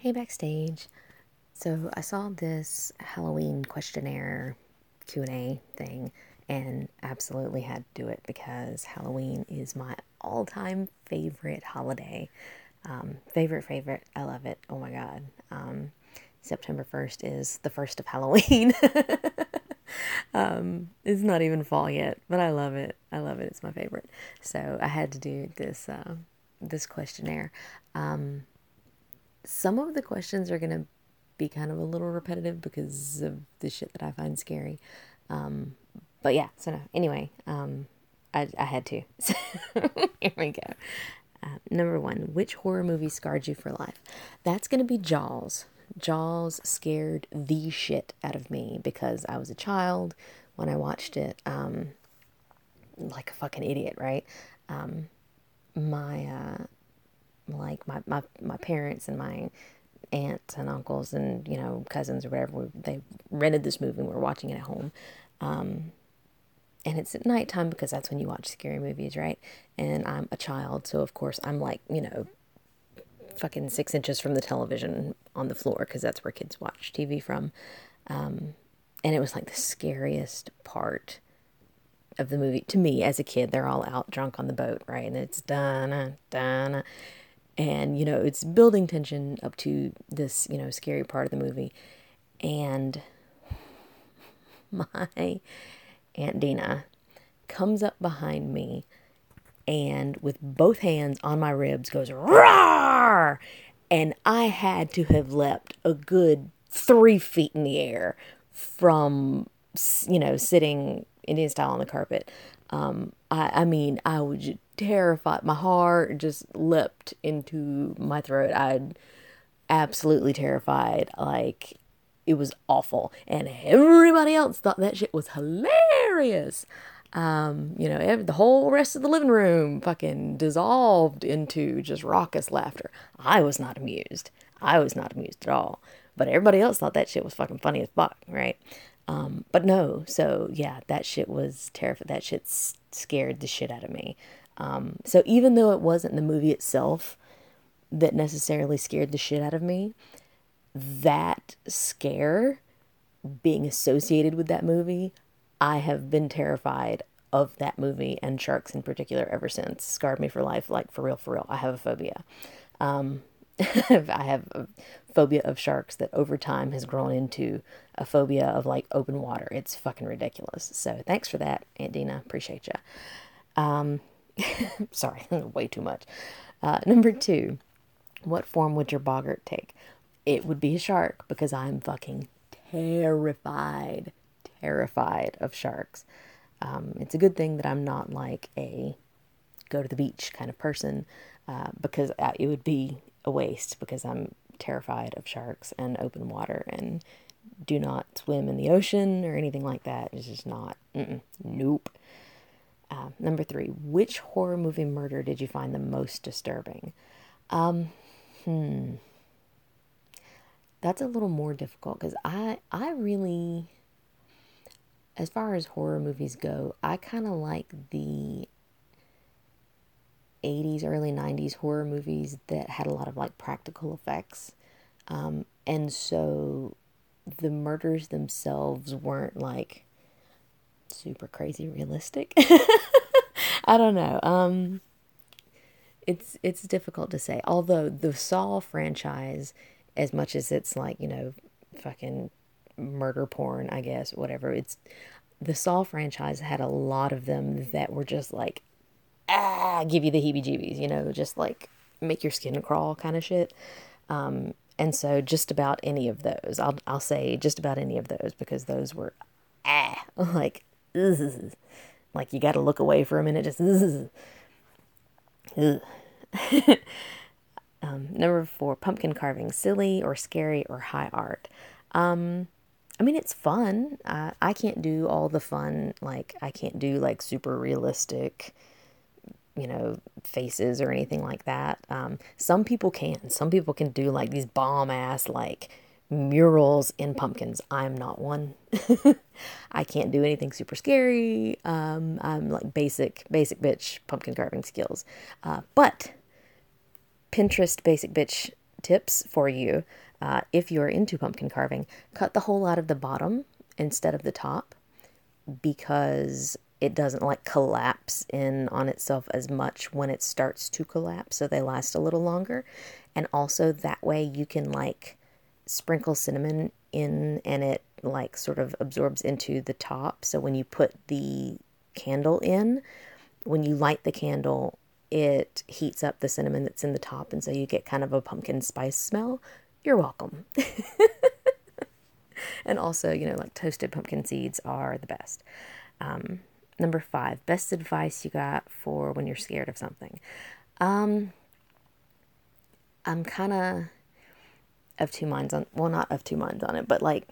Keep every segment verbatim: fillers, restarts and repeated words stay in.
Hey, backstage. So I saw this Halloween questionnaire Q and A thing and absolutely had to do it because Halloween is my all-time favorite holiday. Um, favorite, favorite. I love it. Oh my God. Um, September first is the first of Halloween. um, it's not even fall yet, but I love it. I love it. It's my favorite. So I had to do this, uh, this questionnaire. Um, some of the questions are going to be kind of a little repetitive because of the shit that I find scary. Um, but yeah, so no, anyway, um, I, I had to. So here we go. Uh, number one, which horror movie scarred you for life? That's going to be Jaws. Jaws scared the shit out of me because I was a child when I watched it, um, like a fucking idiot, right? Um, my, uh, like my, my, my parents and my aunts and uncles and, you know, cousins or whatever, we, they rented this movie and we were watching it at home. Um, and it's at nighttime because that's when you watch scary movies, right? And I'm a child, so of course I'm like, you know, fucking six inches from the television on the floor because that's where kids watch T V from. Um, and it was like the scariest part of the movie to me as a kid. They're all out drunk on the boat, right? And it's dana dana, and you know it's building tension up to this, you know, scary part of the movie. And my Aunt Dina comes up behind me and with both hands on my ribs goes roar, and I had to have leapt a good three feet in the air from, you know, sitting Indian style on the carpet. Um, I, I mean, I was just terrified. My heart just leapt into my throat. I'd absolutely terrified. Like, it was awful. And everybody else thought that shit was hilarious. Um, you know, every, the whole rest of the living room fucking dissolved into just raucous laughter. I was not amused. I was not amused at all. But everybody else thought that shit was fucking funny as fuck, right? Um, but no, so yeah, that shit was terrifying. That shit s- scared the shit out of me. Um, so even though it wasn't the movie itself that necessarily scared the shit out of me, that scare being associated with that movie, I have been terrified of that movie and sharks in particular ever since. Scarred me for life, like for real, for real. I have a phobia. Um, I have a phobia of sharks that over time has grown into a phobia of like open water. It's fucking ridiculous. So thanks for that, Aunt Dina. Appreciate you. Um, sorry, way too much. Uh, number two, what form would your boggart take? It would be a shark because I'm fucking terrified, terrified of sharks. Um, it's a good thing that I'm not like a go to the beach kind of person, uh, because uh, it would be a waste because I'm terrified of sharks and open water and do not swim in the ocean or anything like that. It's just not, mm-mm, nope. Uh, number three, which horror movie murder did you find the most disturbing? Um, hmm. That's a little more difficult because I, I really, as far as horror movies go, I kind of like the eighties, early nineties horror movies that had a lot of like practical effects. Um, and so the murders themselves weren't like super crazy realistic. I don't know. Um, it's it's difficult to say. Although the Saw franchise, as much as it's like, you know, fucking murder porn, I guess, whatever, it's the Saw franchise had a lot of them that were just like, ah, give you the heebie-jeebies, you know, just like make your skin crawl kind of shit. Um, and so just about any of those, I'll I'll say just about any of those because those were ah like ugh, like you got to look away for a minute, just ugh, ugh. Um, number four, pumpkin carving, silly or scary or high art. Um, I mean, it's fun. Uh, I can't do all the fun, like, I can't do, like, super realistic, you know, faces or anything like that. Um, some people can. Some people can do, like, these bomb-ass, like, murals in pumpkins. I'm not one. I can't do anything super scary. Um, I'm, like, basic, basic bitch pumpkin carving skills. Uh, but Pinterest basic bitch tips for you. Uh, if you're into pumpkin carving, cut the hole out of the bottom instead of the top, because it doesn't like collapse in on itself as much when it starts to collapse, so they last a little longer. And also that way you can like sprinkle cinnamon in and it like sort of absorbs into the top, so when you put the candle in, when you light the candle, it heats up the cinnamon that's in the top, and so you get kind of a pumpkin spice smell. You're welcome. And also, you know, like toasted pumpkin seeds are the best. Um, number five, best advice you got for when you're scared of something. Um, I'm kind of of two minds on, well, not of two minds on it, but like,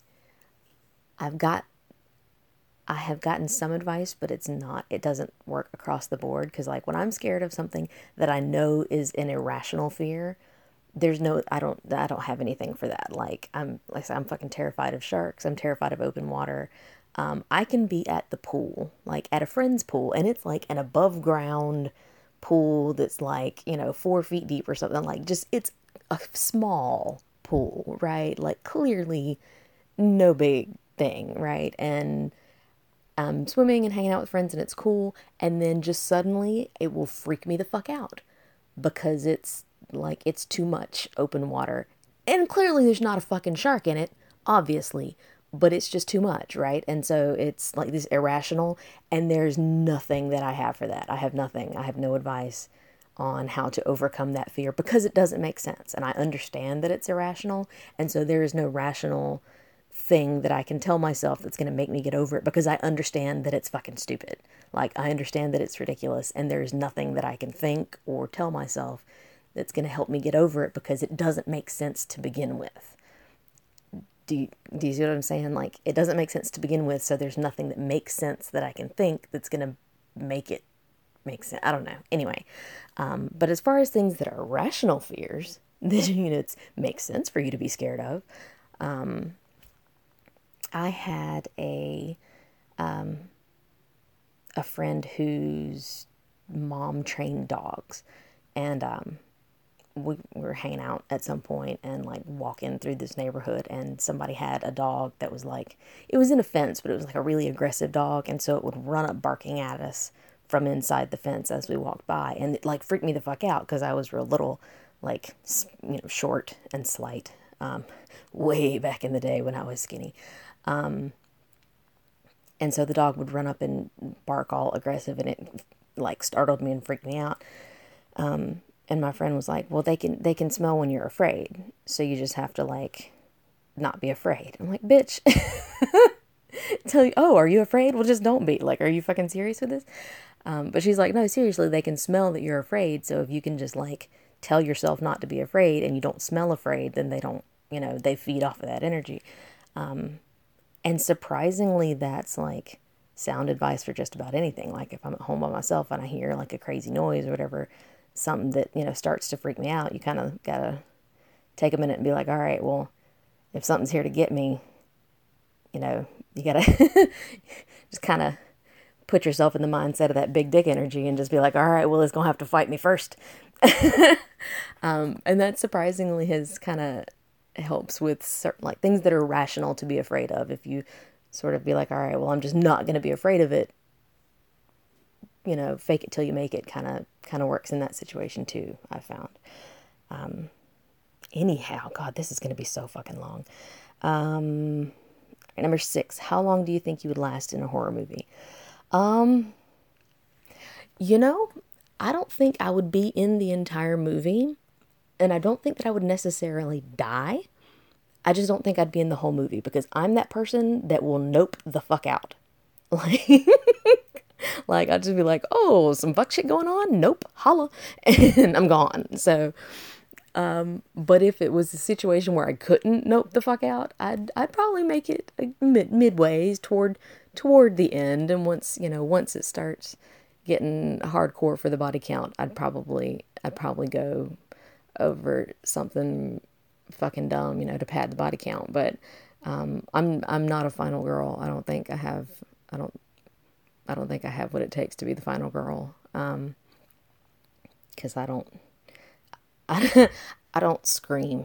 I've got, I have gotten some advice, but it's not, it doesn't work across the board. Cause like when I'm scared of something that I know is an irrational fear, there's no, I don't, I don't have anything for that. Like I'm, like I said, I'm fucking terrified of sharks. I'm terrified of open water. Um, I can be at the pool, like at a friend's pool, and it's like an above ground pool that's like, you know, four feet deep or something. Like just, it's a small pool, right? Like clearly no big thing, right? And I'm swimming and hanging out with friends and it's cool. And then just suddenly it will freak me the fuck out because it's like, it's too much open water. And clearly there's not a fucking shark in it, obviously, but it's just too much, right? And so it's like this irrational, and there's nothing that I have for that. I have nothing. I have no advice on how to overcome that fear because it doesn't make sense. And I understand that it's irrational. And so there is no rational thing that I can tell myself that's going to make me get over it because I understand that it's fucking stupid. Like I understand that it's ridiculous, and there's nothing that I can think or tell myself that's going to help me get over it because it doesn't make sense to begin with. Do you, do you see what I'm saying? Like, it doesn't make sense to begin with, so there's nothing that makes sense that I can think that's going to make it make sense. I don't know. Anyway, um, but as far as things that are rational fears, that, you know, it makes sense for you to be scared of, um, I had a, um, a friend whose mom trained dogs, and, um, we were hanging out at some point and like walking through this neighborhood, and somebody had a dog that was like, it was in a fence, but it was like a really aggressive dog. And so it would run up barking at us from inside the fence as we walked by. And it like freaked me the fuck out because I was real little, like, you know, short and slight, um, way back in the day when I was skinny. Um, and so the dog would run up and bark all aggressive, and it like startled me and freaked me out. Um, And my friend was like, well, they can, they can smell when you're afraid. So you just have to like, not be afraid. I'm like, bitch, tell you, oh, are you afraid? Well, just don't be. Like, are you fucking serious with this? Um, but she's like, no, seriously, they can smell that you're afraid. So if you can just like tell yourself not to be afraid and you don't smell afraid, then they don't, you know, they feed off of that energy. Um, and surprisingly, that's like sound advice for just about anything. Like if I'm at home by myself and I hear like a crazy noise or whatever, something that, you know, starts to freak me out, you kind of gotta take a minute and be like, all right, well, if something's here to get me, you know, you gotta just kind of put yourself in the mindset of that big dick energy and just be like, all right, well, it's gonna have to fight me first. um, and that surprisingly has kind of helps with certain like things that are rational to be afraid of. If you sort of be like, all right, well, I'm just not gonna be afraid of it, you know, fake it till you make it kind of kind of works in that situation too, I've found. Um, anyhow, God, this is going to be so fucking long. Um, number six, how long do you think you would last in a horror movie? Um, you know, I don't think I would be in the entire movie, and I don't think that I would necessarily die. I just don't think I'd be in the whole movie because I'm that person that will nope the fuck out. Like... Like, I'd just be like, oh, some fuck shit going on? Nope, holla. And I'm gone. So, um, but if it was a situation where I couldn't nope the fuck out, I'd, I'd probably make it like mid, midways toward, toward the end. And once, you know, once it starts getting hardcore for the body count, I'd probably, I'd probably go over something fucking dumb, you know, to pad the body count. But, um, I'm, I'm not a final girl. I don't think I have, I don't, I don't think I have what it takes to be the final girl. Um, cause I don't, I, I don't scream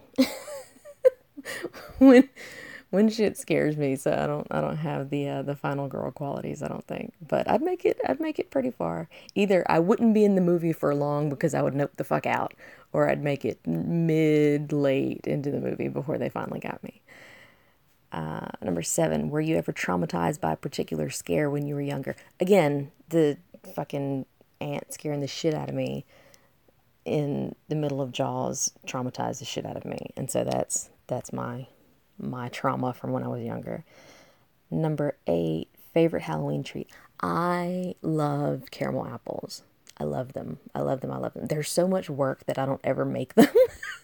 when when shit scares me, so I don't I don't have the uh, the final girl qualities, I don't think. But I'd make it I'd make it pretty far. Either I wouldn't be in the movie for long because I would nope the fuck out, or I'd make it mid late into the movie before they finally got me. Uh, number seven, were you ever traumatized by a particular scare when you were younger? Again, the fucking ant scaring the shit out of me in the middle of Jaws traumatized the shit out of me, and so that's that's my my trauma from when I was younger. Number eight, favorite Halloween treat. I love caramel apples. I love them. I love them. I love them. There's so much work that I don't ever make them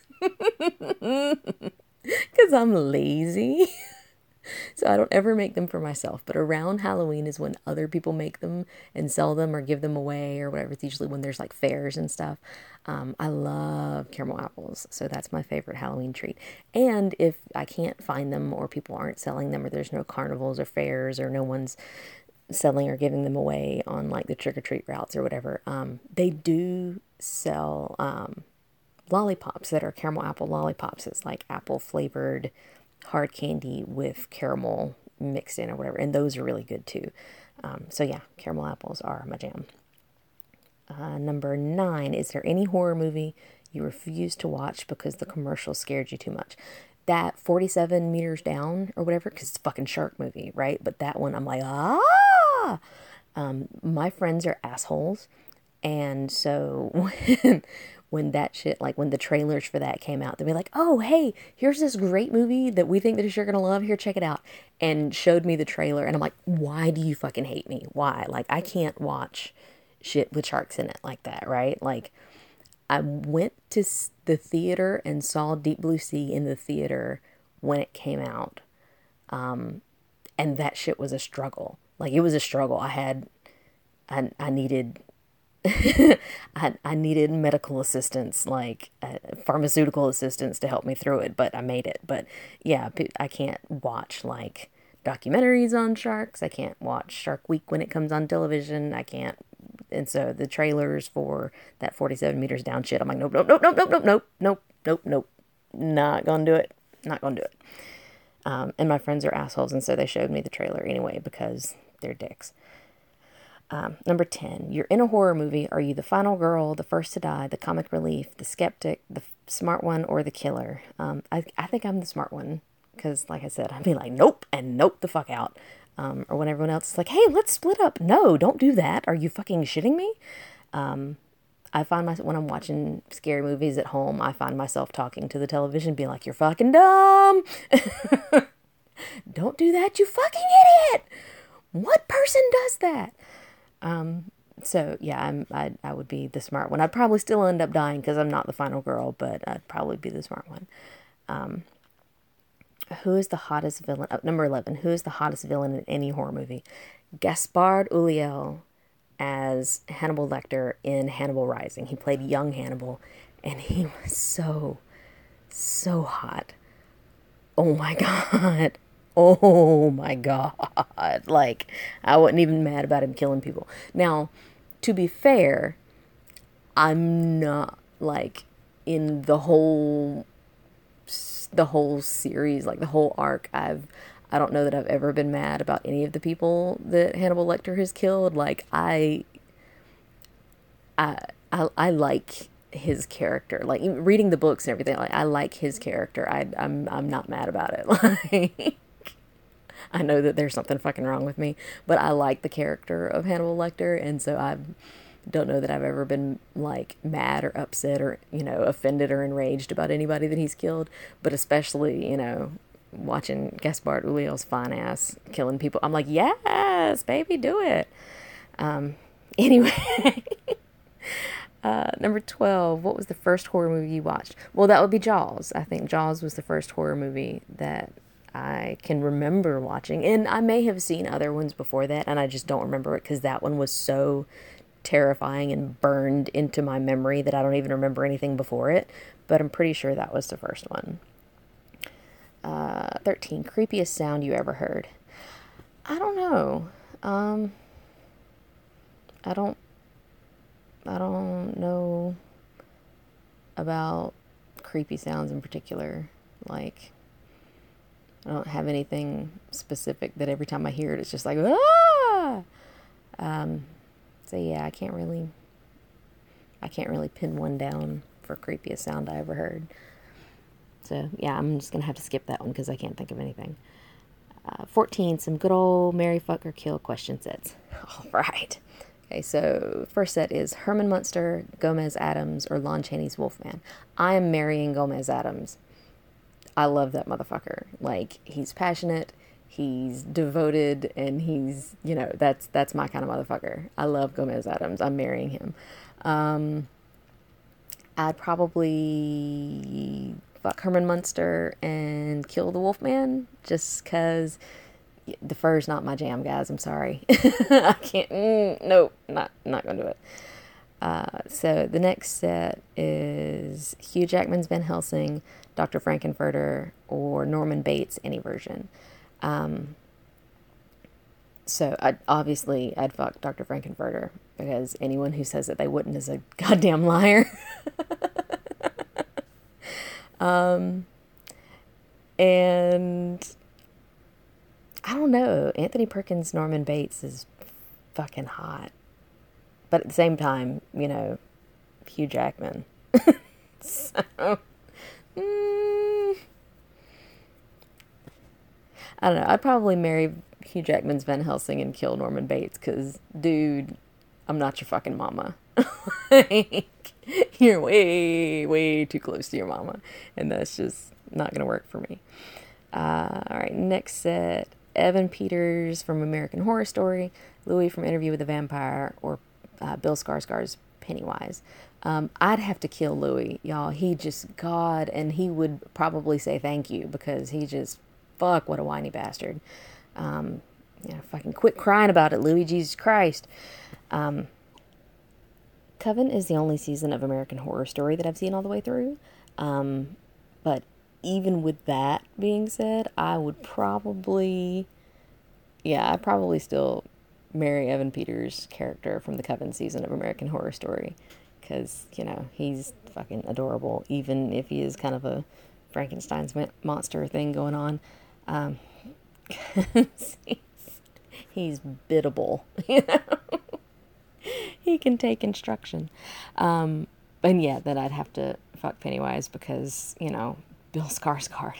because I'm lazy. So I don't ever make them for myself. But around Halloween is when other people make them and sell them or give them away or whatever. It's usually when there's like fairs and stuff. Um, I love caramel apples. So that's my favorite Halloween treat. And if I can't find them or people aren't selling them or there's no carnivals or fairs or no one's selling or giving them away on like the trick-or-treat routes or whatever, um, they do sell um, lollipops that are caramel apple lollipops. It's like apple flavored hard candy with caramel mixed in or whatever, and those are really good too. Um, so yeah, caramel apples are my jam. Uh, number nine, is there any horror movie you refuse to watch because the commercial scared you too much? That forty-seven meters down or whatever, because it's a fucking shark movie, right? But that one, I'm like, ah! Um, my friends are assholes, and so when, when that shit, like when the trailers for that came out, they'd be like, oh, hey, here's this great movie that we think that you're going to love. Here, check it out. And showed me the trailer. And I'm like, why do you fucking hate me? Why? Like, I can't watch shit with sharks in it like that, right? Like, I went to the theater and saw Deep Blue Sea in the theater when it came out. Um, and that shit was a struggle. Like, it was a struggle. I had, I, I needed... I, I needed medical assistance, like uh, pharmaceutical assistance to help me through it, but I made it. But yeah, I can't watch like documentaries on sharks. I can't watch Shark Week when it comes on television. I can't. And so the trailers for that forty-seven meters down shit, I'm like, nope, nope, nope, nope, nope, nope, nope, nope, nope, nope, not gonna do it. Not gonna do it. Um, and my friends are assholes, and so they showed me the trailer anyway because they're dicks. Um, number ten, you're in a horror movie. Are you the final girl, the first to die, the comic relief, the skeptic, the smart one, or the killer? Um, I, I think I'm the smart one because, like I said, I'd be like, nope, and nope the fuck out. Um, or when everyone else is like, hey, let's split up. No, don't do that. Are you fucking shitting me? Um, I find myself, when I'm watching scary movies at home, I find myself talking to the television, being like, you're fucking dumb. Don't do that, you fucking idiot. What person does that? Um, so yeah, I'm, I, I would be the smart one. I'd probably still end up dying because I'm not the final girl, but I'd probably be the smart one. Um, who is the hottest villain? Oh, number eleven, who is the hottest villain in any horror movie? Gaspard Ulliel as Hannibal Lecter in Hannibal Rising. He played young Hannibal, and he was so, so hot. Oh my God. Oh my God. Like, I wasn't even mad about him killing people. Now, to be fair, I'm not, like, in the whole, the whole series, like the whole arc, I've, I don't know that I've ever been mad about any of the people that Hannibal Lecter has killed. Like, I, I, I, I like his character. Like, reading the books and everything, like, I like his character. I, I'm, I'm not mad about it. Like, I know that there's something fucking wrong with me, but I like the character of Hannibal Lecter, and so I don't know that I've ever been, like, mad or upset or, you know, offended or enraged about anybody that he's killed, but especially, you know, watching Gaspard Ulliel's fine ass killing people, I'm like, yes, baby, do it. Um, anyway, uh, number twelve, what was the first horror movie you watched? Well, that would be Jaws. I think Jaws was the first horror movie that I can remember watching, and I may have seen other ones before that, and I just don't remember it because that one was so terrifying and burned into my memory that I don't even remember anything before it, but I'm pretty sure that was the first one. Uh, thirteen, creepiest sound you ever heard? I don't know. Um, I don't, I don't know about creepy sounds in particular. Like, I don't have anything specific that every time I hear it, it's just like, ah! Um, so yeah, I can't really, I can't really pin one down for creepiest sound I ever heard. So yeah, I'm just going to have to skip that one because I can't think of anything. Uh, fourteen, some good old Marry, Fuck, or Kill question sets. All right. Okay, so first set is Herman Munster, Gomez Addams, or Lon Chaney's Wolfman. I am marrying Gomez Addams. I love that motherfucker. Like, he's passionate, he's devoted, and he's, you know, that's that's my kind of motherfucker. I love Gomez Addams. I'm marrying him. Um, I'd probably fuck Herman Munster and kill the Wolfman, just because the fur's not my jam, guys. I'm sorry. I can't. Mm, nope, not not gonna do it. Uh, so the next set is Hugh Jackman's Van Helsing, Doctor Frankenfurter, or Norman Bates, any version. Um, so I'd, obviously I'd fuck Doctor Frankenfurter, because anyone who says that they wouldn't is a goddamn liar. um, and I don't know, Anthony Perkins' Norman Bates is fucking hot. But at the same time, you know, Hugh Jackman. so, mm, I don't know. I'd probably marry Hugh Jackman's Van Helsing and kill Norman Bates because, dude, I'm not your fucking mama. Like, you're way, way too close to your mama. And that's just not going to work for me. Uh, all right, next set. Evan Peters from American Horror Story, Louis from Interview with the Vampire, or uh, Bill Skarsgård's Pennywise. Um, I'd have to kill Louis, y'all. He just, God, and he would probably say thank you because he just, fuck, what a whiny bastard. Um, you know, fucking quit crying about it, Louis, Jesus Christ. Um, Coven is the only season of American Horror Story that I've seen all the way through. Um, but even with that being said, I would probably, yeah, I'd probably still marry Evan Peters' character from the Coven season of American Horror Story. Because, you know, he's fucking adorable, even if he is kind of a Frankenstein's monster thing going on. Um, he's, he's biddable, you know? He can take instruction. Um, and yeah, then I'd have to fuck Pennywise because, you know, Bill Skarsgård.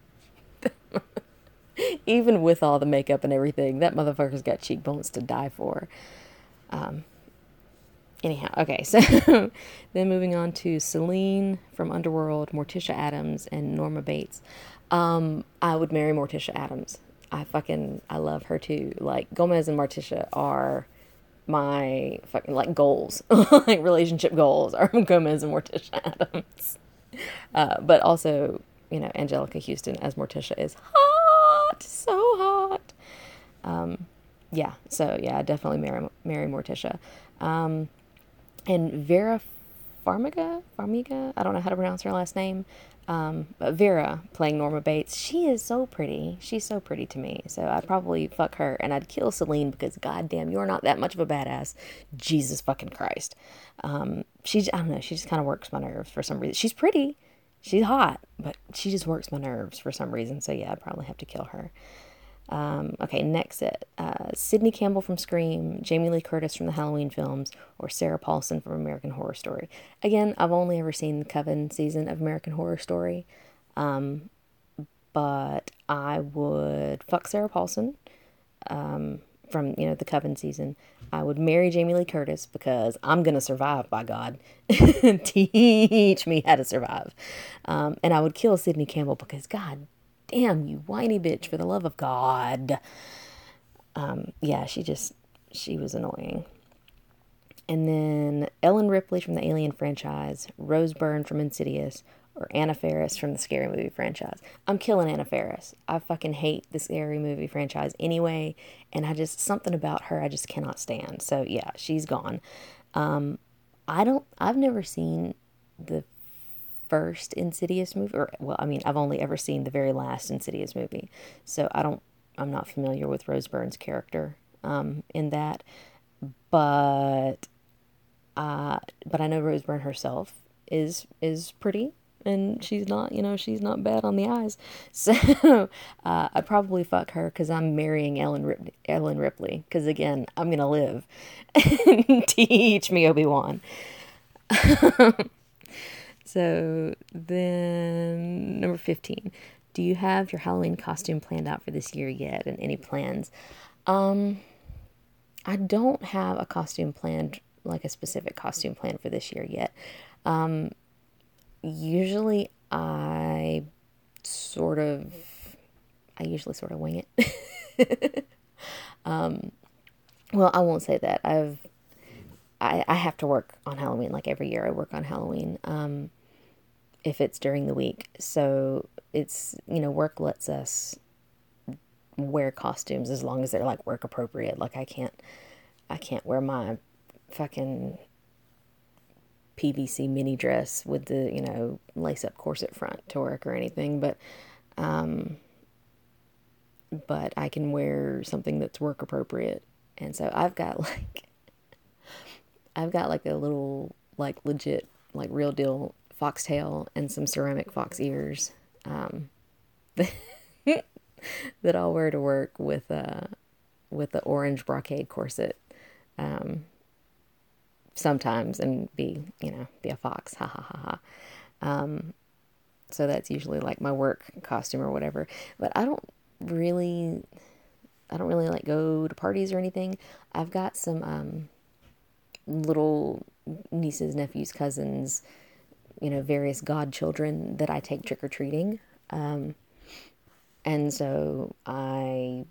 Even with all the makeup and everything, that motherfucker's got cheekbones to die for. Um, anyhow, okay, so then moving on to Celine from Underworld, Morticia Addams, and Norma Bates. Um, I would marry Morticia Addams. I fucking, I love her too. Like, Gomez and Morticia are my fucking, like, goals. Like, relationship goals are Gomez and Morticia Addams. Uh, but also, you know, Angelica Houston as Morticia is hot, so hot. Um, yeah, so yeah, I definitely marry marry Morticia. Um, and Vera Farmiga, Farmiga, I don't know how to pronounce her last name. Um, but Vera playing Norma Bates, she is so pretty. She's so pretty to me. So I'd probably fuck her, and I'd kill Celine because, goddamn, you're not that much of a badass. Jesus fucking Christ. Um, she's, I don't know, she just kind of works my nerves for some reason. She's pretty, she's hot, but she just works my nerves for some reason. So yeah, I'd probably have to kill her. Um, okay, next set. Uh, Sidney Campbell from Scream, Jamie Lee Curtis from the Halloween films, or Sarah Paulson from American Horror Story. Again, I've only ever seen the Coven season of American Horror Story, um, but I would fuck Sarah Paulson um, from, you know, the Coven season. I would marry Jamie Lee Curtis because I'm going to survive, by God. Teach me how to survive. Um, and I would kill Sidney Campbell because, God damn, you whiny bitch, for the love of God. Um, yeah, she just, she was annoying. And then Ellen Ripley from the Alien franchise, Rose Byrne from Insidious, or Anna Faris from the Scary Movie franchise. I'm killing Anna Faris. I fucking hate the Scary Movie franchise anyway, and I just, something about her I just cannot stand. So yeah, she's gone. Um, I don't, I've never seen the first Insidious movie, or, well, I mean, I've only ever seen the very last Insidious movie, so I don't, I'm not familiar with Rose Byrne's character, um, in that, but, uh, but I know Rose Byrne herself is, is pretty, and she's not, you know, she's not bad on the eyes. So uh, I'd probably fuck her because I'm marrying Ellen Rip- Ellen Ripley. Because again, I'm gonna live. Teach me, Obi-Wan. So then, number fifteen. Do you have your Halloween costume planned out for this year yet, and any plans? Um, I don't have a costume planned, like a specific costume plan for this year yet. Um, usually I sort of, I usually sort of wing it. um, well, I won't say that. I've, I, I have to work on Halloween, like every year I work on Halloween. Um, if it's during the week. So it's, you know, work lets us wear costumes as long as they're like work appropriate. Like I can't, I can't wear my fucking P V C mini dress with the, you know, lace up corset front to work or anything. But, um, but I can wear something that's work appropriate. And so I've got like, I've got like a little, like legit, like real deal foxtail and some ceramic fox ears. Um, that I'll wear to work with uh with the orange brocade corset um sometimes and be, you know, be a fox. Ha ha ha ha. Um so that's usually like my work costume or whatever. But I don't really I don't really like go to parties or anything. I've got some um little nieces, nephews, cousins, you know, various godchildren that I take trick or treating. Um and so I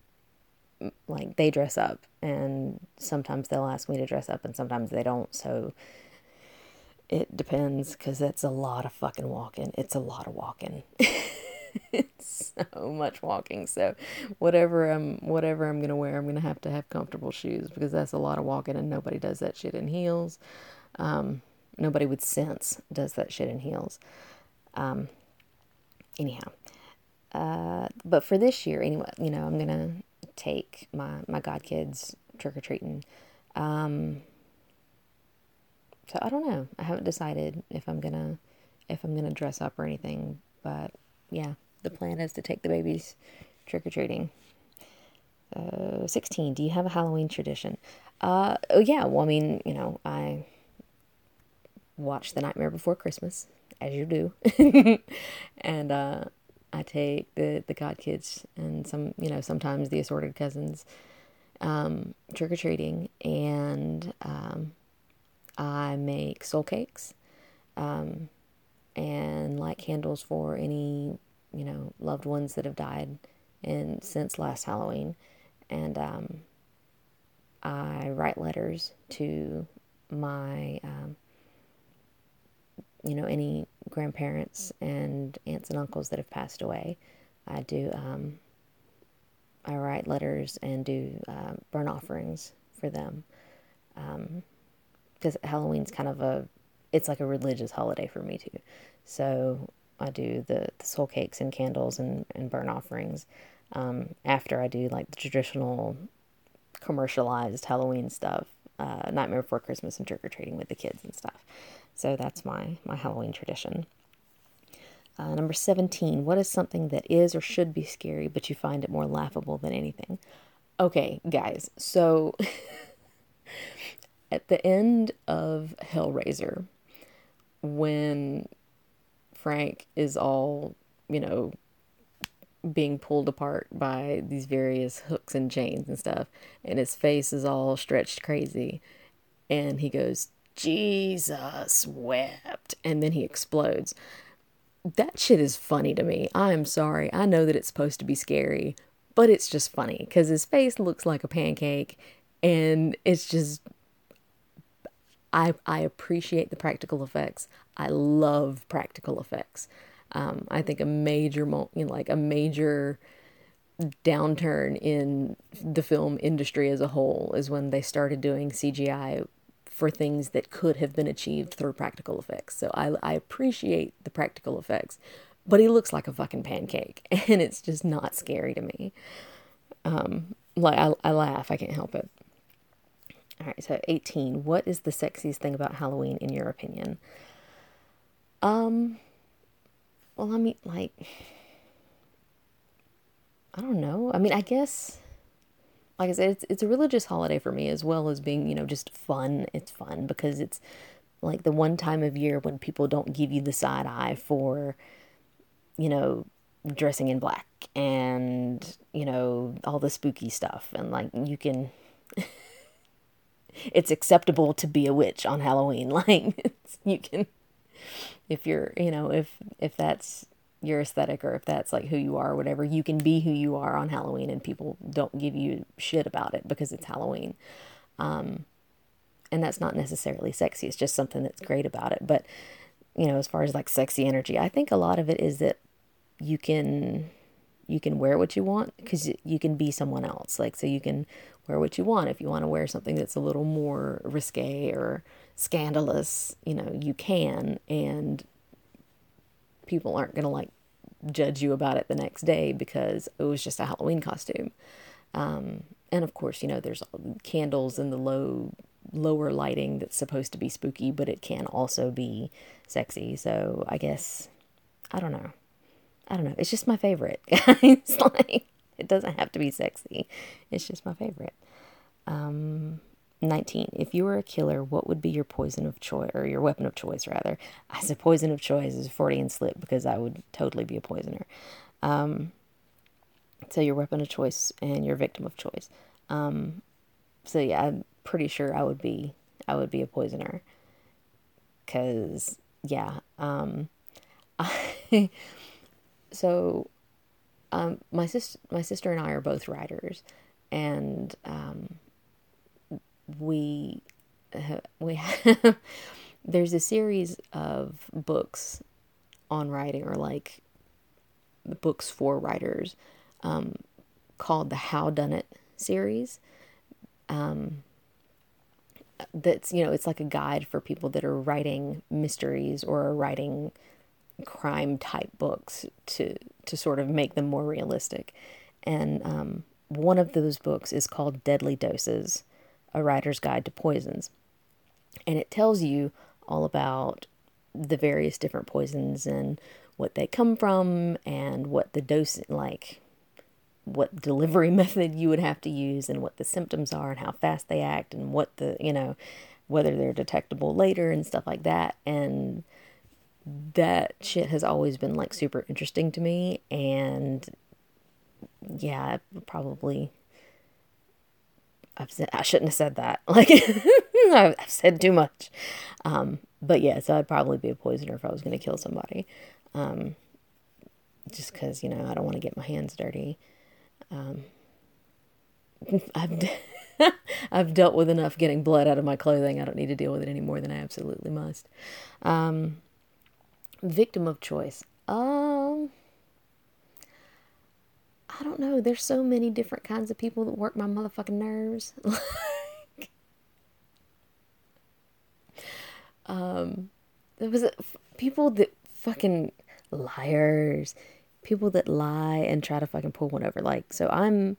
like they dress up and sometimes they'll ask me to dress up and sometimes they don't, so it depends because it's a lot of fucking walking. It's a lot of walking. It's so much walking. So whatever I'm whatever I'm gonna wear, I'm gonna have to have comfortable shoes because that's a lot of walking and nobody does that shit in heels. Um, nobody with sense does that shit in heels. Um, anyhow, uh, but for this year, anyway, you know, I'm gonna take my my godkids trick or treating. Um, so I don't know. I haven't decided if I'm gonna if I'm gonna dress up or anything. But yeah, the plan is to take the babies trick or treating. Uh, sixteen. Do you have a Halloween tradition? Uh, oh yeah. Well, I mean, you know, I watch The Nightmare Before Christmas, as you do, and uh, I take the the god kids and some, you know, sometimes the assorted cousins um, trick or treating, and um, I make soul cakes um, and light candles for any, you know, loved ones that have died and since last Halloween, and um, I write letters to my um, you know, any grandparents and aunts and uncles that have passed away. I do, um, I write letters and do uh, burnt offerings for them. Um, because Halloween's kind of a, it's like a religious holiday for me too. So I do the, the soul cakes and candles and, and burnt offerings. Um, after I do like the traditional commercialized Halloween stuff, uh, Nightmare Before Christmas and trick or treating with the kids and stuff. So that's my, my Halloween tradition. Uh, number seventeen, what is something that is or should be scary, but you find it more laughable than anything? Okay, guys, so at the end of Hellraiser, when Frank is all, you know, being pulled apart by these various hooks and chains and stuff, and his face is all stretched crazy, and he goes, Jesus wept, and then he explodes. That shit is funny to me. I'm sorry. I know that it's supposed to be scary, but it's just funny because his face looks like a pancake, and it's just I I appreciate the practical effects. I love practical effects. Um, I think a major mo- you know, like a major downturn in the film industry as a whole is when they started doing C G I for things that could have been achieved through practical effects. So I, I appreciate the practical effects, but he looks like a fucking pancake, and it's just not scary to me. Um, like I, I laugh, I can't help it. All right, so eighteen. What is the sexiest thing about Halloween in your opinion? Um, well, I mean, like, I don't know. I mean, I guess, like I said, it's, it's a religious holiday for me as well as being, you know, just fun. It's fun because it's like the one time of year when people don't give you the side eye for, you know, dressing in black and, you know, all the spooky stuff. And like, you can, it's acceptable to be a witch on Halloween. Like, it's, you can, if you're, you know, if, if that's your aesthetic or if that's like who you are or whatever, you can be who you are on Halloween and people don't give you shit about it because it's Halloween. Um, and that's not necessarily sexy. It's just something that's great about it. But, you know, as far as like sexy energy, I think a lot of it is that you can, you can wear what you want because you can be someone else. Like, so you can wear what you want. If you want to wear something that's a little more risque or scandalous, you know, you can, and people aren't going to like judge you about it the next day because it was just a Halloween costume. Um, and of course, you know, there's candles and the low, lower lighting that's supposed to be spooky, but it can also be sexy. So I guess, I don't know. I don't know. It's just my favorite, guys. Like, it doesn't have to be sexy. It's just my favorite. Um, nineteen. If you were a killer, what would be your poison of choice, or your weapon of choice, rather? I said poison of choice is Freudian slip because I would totally be a poisoner. Um, so your weapon of choice and your victim of choice. Um, so yeah, I'm pretty sure I would be, I would be a poisoner. Cause yeah, um, I, so, um, my sis, my sister and I are both writers, and, um, we, uh, we have, there's a series of books on writing, or like books for writers, um, called the How Done It series. Um, that's, you know, it's like a guide for people that are writing mysteries or are writing crime type books to, to sort of make them more realistic. And, um, one of those books is called Deadly Doses, A Writer's Guide to Poisons. And it tells you all about the various different poisons and what they come from and what the dose, like what delivery method you would have to use and what the symptoms are and how fast they act and what the, you know, whether they're detectable later and stuff like that. And that shit has always been like super interesting to me. And yeah, probably, I've said, I shouldn't have said that. Like, I've said too much. Um, but yeah, so I'd probably be a poisoner if I was going to kill somebody. Um, just because, you know, I don't want to get my hands dirty. Um, I've, de- I've dealt with enough getting blood out of my clothing. I don't need to deal with it any more than I absolutely must. Um, victim of choice. Um, I don't know. There's so many different kinds of people that work my motherfucking nerves. um, there was a, people that fucking liars, people that lie and try to fucking pull one over. Like, so I'm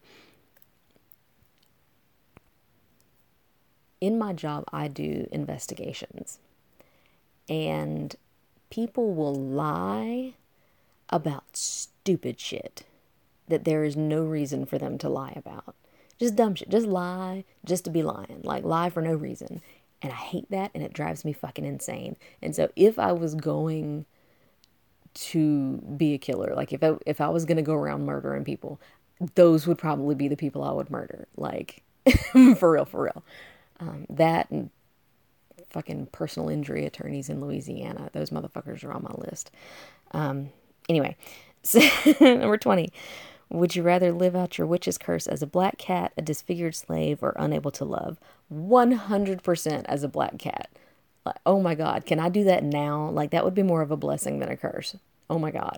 in my job, I do investigations, and people will lie about stupid shit that there is no reason for them to lie about. Just dumb shit. Just lie just to be lying. Like, lie for no reason. And I hate that, and it drives me fucking insane. And so if I was going to be a killer, like if I, if I was going to go around murdering people, those would probably be the people I would murder. Like, for real, for real. Um, that and fucking personal injury attorneys in Louisiana. Those motherfuckers are on my list. Um, anyway, so number twenty. Would you rather live out your witch's curse as a black cat, a disfigured slave, or unable to love? one hundred percent as a black cat. Like, oh my God, can I do that now? Like, that would be more of a blessing than a curse. Oh my God.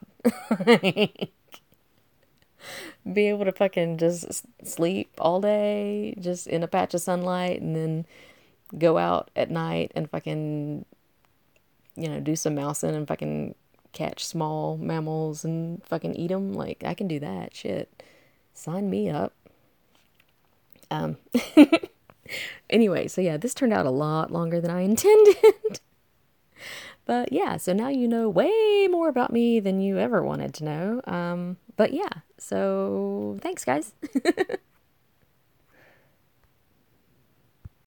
Be able to fucking just sleep all day, just in a patch of sunlight, and then go out at night and fucking, you know, do some mousing and fucking catch small mammals and fucking eat them. Like, I can do that. Shit. Sign me up. Um, anyway, so yeah, this turned out a lot longer than I intended. But yeah, so now you know way more about me than you ever wanted to know. Um, but yeah, so thanks, guys.